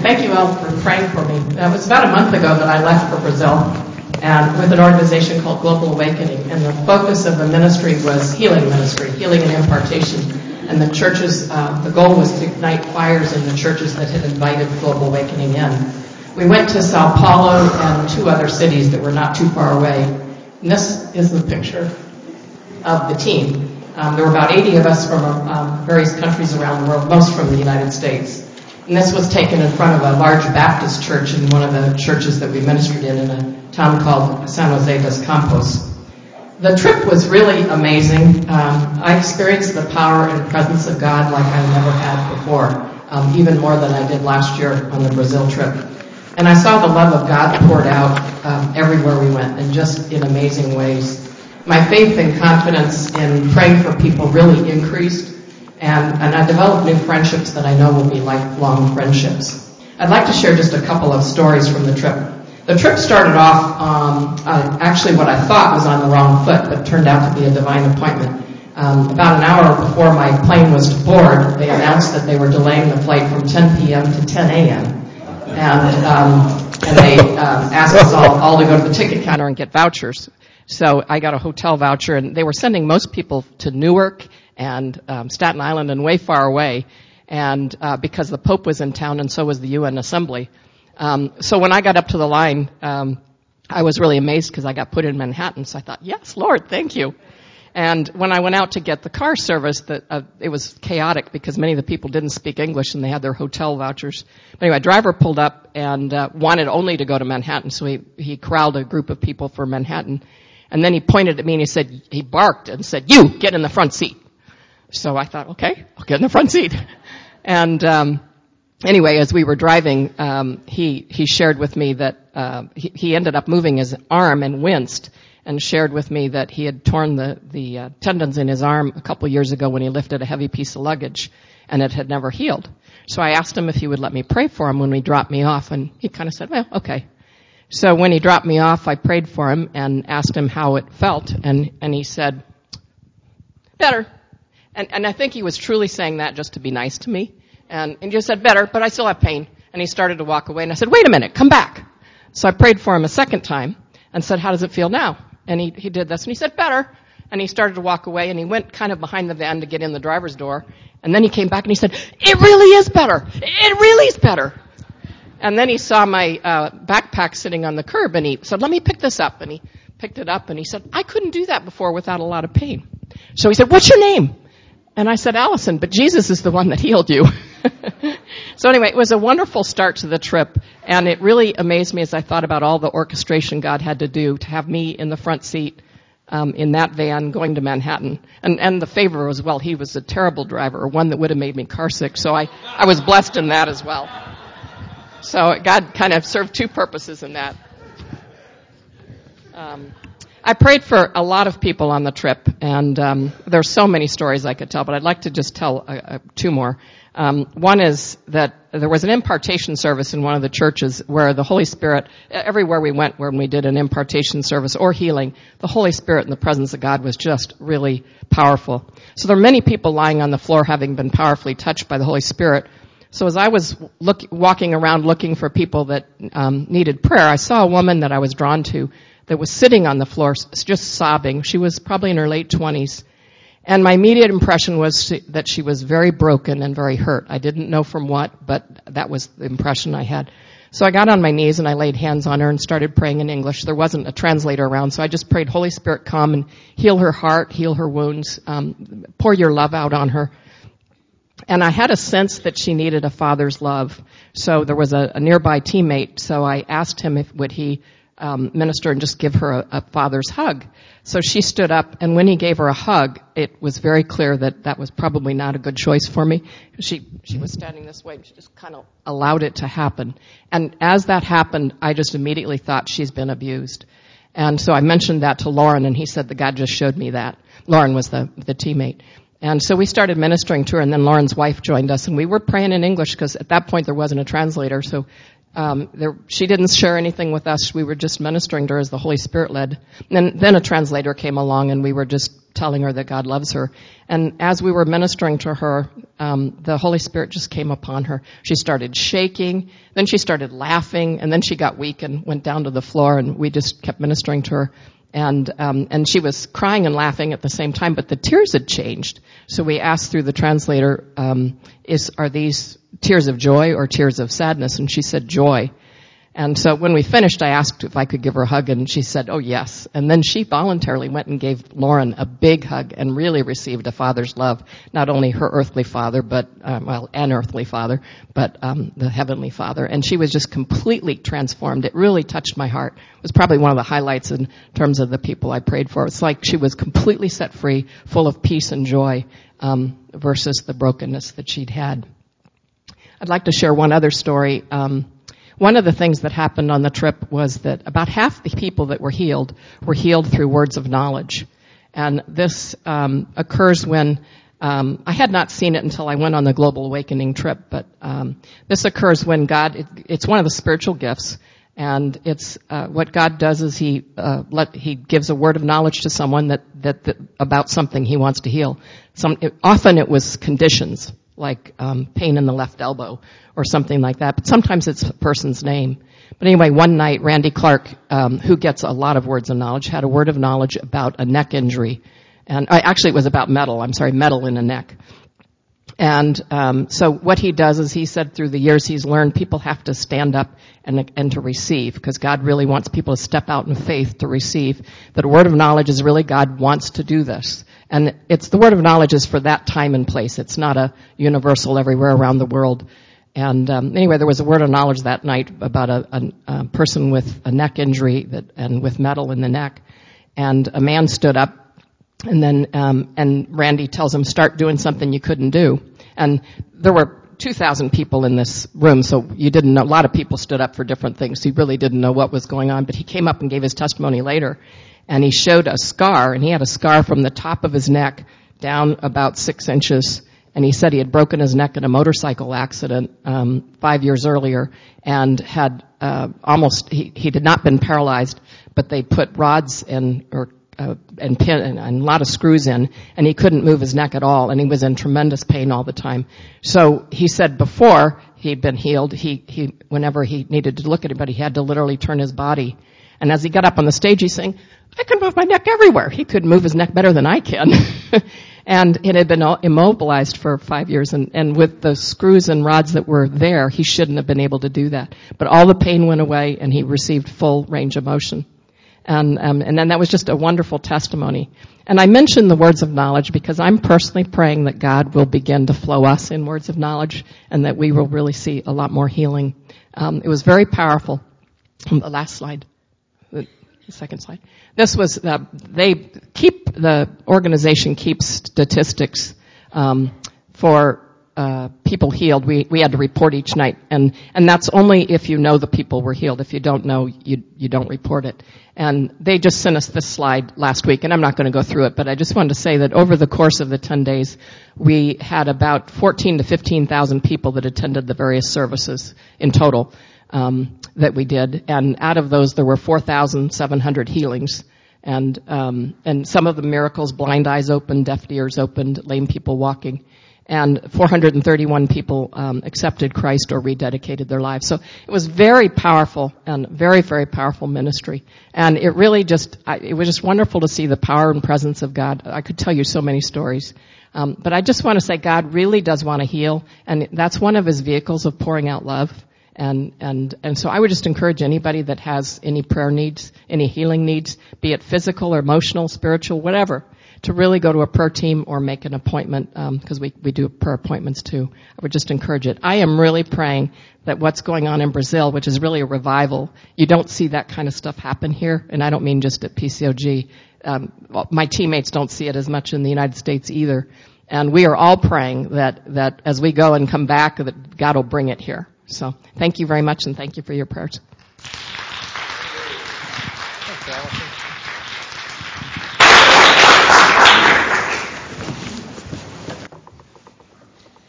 thank you all for praying for me. It was about a month ago that I left for Brazil and with an organization called Global Awakening. And the focus of the ministry was healing ministry, healing and impartation. And the churches, the goal was to ignite fires in the churches that had invited Global Awakening in. We went to Sao Paulo and 2 other cities that were not too far away. And this is the picture of the team. There were about 80 of us from various countries around the world, most from the United States. And this was taken in front of a large Baptist church in one of the churches that we ministered in a town called San Jose dos Campos. The trip was really amazing. I experienced the power and presence of God like I never had before, even more than I did last year on the Brazil trip. And I saw the love of God poured out everywhere we went, and just in amazing ways. My faith and confidence in praying for people really increased, and I developed new friendships that I know will be lifelong friendships. I'd like to share just a couple of stories from the trip. The trip started off, actually what I thought was on the wrong foot, but turned out to be a divine appointment. About an hour before my plane was to board, they announced that they were delaying the flight from 10 p.m. to 10 a.m. And they asked us all to go to the ticket counter and get vouchers. So I got a hotel voucher, and they were sending most people to Newark and Staten Island and way far away, and because the Pope was in town and so was the UN Assembly. So when I got up to the line, I was really amazed because I got put in Manhattan. So I thought, yes, Lord, thank you. And when I went out to get the car service, it was chaotic because many of the people didn't speak English and they had their hotel vouchers. But anyway, a driver pulled up and wanted only to go to Manhattan, so he corralled a group of people for Manhattan. And then he pointed at me and he barked and said, "You, get in the front seat." So I thought, okay, I'll get in the front seat. And anyway, as we were driving, he shared with me that he ended up moving his arm and winced, and shared with me that he had torn the tendons in his arm a couple years ago when he lifted a heavy piece of luggage, and it had never healed. So I asked him if he would let me pray for him when he dropped me off, and he kind of said, well, okay. So when he dropped me off, I prayed for him and asked him how it felt, and he said, better. And I think he was truly saying that just to be nice to me. And he just said, better, but I still have pain. And he started to walk away, and I said, wait a minute, come back. So I prayed for him a second time and said, how does it feel now? And he did this, and he said, better. And he started to walk away, and he went kind of behind the van to get in the driver's door. And then he came back, and he said, it really is better. It really is better. And then he saw my backpack sitting on the curb, and he said, let me pick this up. And he picked it up, and he said, I couldn't do that before without a lot of pain. So he said, what's your name? And I said, Allison, but Jesus is the one that healed you. So anyway, it was a wonderful start to the trip, and it really amazed me as I thought about all the orchestration God had to do to have me in the front seat in that van going to Manhattan. And the favor was, well, he was a terrible driver, one that would have made me car sick, so I was blessed in that as well. So God kind of served 2 purposes in that. I prayed for a lot of people on the trip, and there's so many stories I could tell, but I'd like to just tell 2 more. One is that there was an impartation service in one of the churches where the Holy Spirit, everywhere we went when we did an impartation service or healing, the Holy Spirit and the presence of God was just really powerful. So there are many people lying on the floor having been powerfully touched by the Holy Spirit. So as I was walking around looking for people that needed prayer, I saw a woman that I was drawn to that was sitting on the floor just sobbing. She was probably in her late 20s. And my immediate impression was that she was very broken and very hurt. I didn't know from what, but that was the impression I had. So I got on my knees and I laid hands on her and started praying in English. There wasn't a translator around, so I just prayed, Holy Spirit, come and heal her heart, heal her wounds, pour your love out on her. And I had a sense that she needed a father's love. So there was a nearby teammate, so I asked him would he minister and just give her a father's hug. So she stood up, and when he gave her a hug, it was very clear that was probably not a good choice for me. She was standing this way, and she just kind of allowed it to happen. And as that happened, I just immediately thought she's been abused. And so I mentioned that to Lauren, and he said that God just showed me that. Lauren was the teammate. And so we started ministering to her, and then Lauren's wife joined us, and we were praying in English because at that point there wasn't a translator, so she didn't share anything with us. We were just ministering to her as the Holy Spirit led. And then a translator came along, and we were just telling her that God loves her. And as we were ministering to her, the Holy Spirit just came upon her. She started shaking, then she started laughing, and then she got weak and went down to the floor, and we just kept ministering to her. And she was crying and laughing at the same time, but the tears had changed. So we asked through the translator, are these tears of joy or tears of sadness? And she said joy. And so when we finished, I asked if I could give her a hug, and she said, oh, yes. And then she voluntarily went and gave Lauren a big hug and really received a father's love, not only her earthly father, but, an earthly father, but the heavenly Father. And she was just completely transformed. It really touched my heart. It was probably one of the highlights in terms of the people I prayed for. It's like she was completely set free, full of peace and joy, versus the brokenness that she'd had. I'd like to share one other story. One of the things that happened on the trip was that about half the people that were healed through words of knowledge. And this occurs when I had not seen it until I went on the Global Awakening trip, but this occurs when God, it's one of the spiritual gifts, and it's what God does is he gives a word of knowledge to someone that about something he wants to heal. Often it was conditions, like pain in the left elbow or something like that. But sometimes it's a person's name. But anyway, one night, Randy Clark, who gets a lot of words of knowledge, had a word of knowledge about a neck injury. And actually it was about metal in a neck. And so what he does is he said through the years he's learned people have to stand up and to receive, because God really wants people to step out in faith to receive. That a word of knowledge is really God wants to do this. And it's the word of knowledge is for that time and place. It's not a universal everywhere around the world. And anyway, there was a word of knowledge that night about a person with a neck injury and with metal in the neck. And a man stood up, and then and Randy tells him, start doing something you couldn't do. And there were 2,000 people in this room, so you didn't know. A lot of people stood up for different things. He really didn't know what was going on, but he came up and gave his testimony later. And he showed a scar, and he had a scar from the top of his neck down about 6 inches. And he said he had broken his neck in a motorcycle accident 5 years earlier, and had he had not been paralyzed, but they put rods and pin and a lot of screws in, and he couldn't move his neck at all, and he was in tremendous pain all the time. So he said before he'd been healed, he whenever he needed to look at anybody, he had to literally turn his body. And as he got up on the stage, he's saying, I can move my neck everywhere. He could move his neck better than I can. And it had been immobilized for 5 years, and with the screws and rods that were there, he shouldn't have been able to do that. But all the pain went away, and he received full range of motion. And then that was just a wonderful testimony. And I mention the words of knowledge because I'm personally praying that God will begin to flow us in words of knowledge, and that we will really see a lot more healing. It was very powerful. The last slide. The second slide. This was, the organization keeps statistics, for, people healed. We had to report each night, and that's only if you know the people were healed. If you don't know, you don't report it. And they just sent us this slide last week, and I'm not going to go through it, but I just wanted to say that over the course of the 10 days, we had about 14 to 15,000 people that attended the various services in total. That we did, and out of those there were 4,700 healings, and some of the miracles: blind eyes opened, deaf ears opened, lame people walking, and 431 people accepted Christ or rededicated their lives. So it was very powerful and very, very powerful ministry, and it really it was just wonderful to see the power and presence of God. I could tell you so many stories. But I just want to say God really does want to heal, and that's one of his vehicles of pouring out love. And so I would just encourage anybody that has any prayer needs, any healing needs, be it physical or emotional, spiritual, whatever, to really go to a prayer team or make an appointment, because we do prayer appointments too. I would just encourage it. I am really praying that what's going on in Brazil, which is really a revival, you don't see that kind of stuff happen here, and I don't mean just at PCOG. My teammates don't see it as much in the United States either. And we are all praying that as we go and come back, that God will bring it here. So thank you very much, and thank you for your prayers.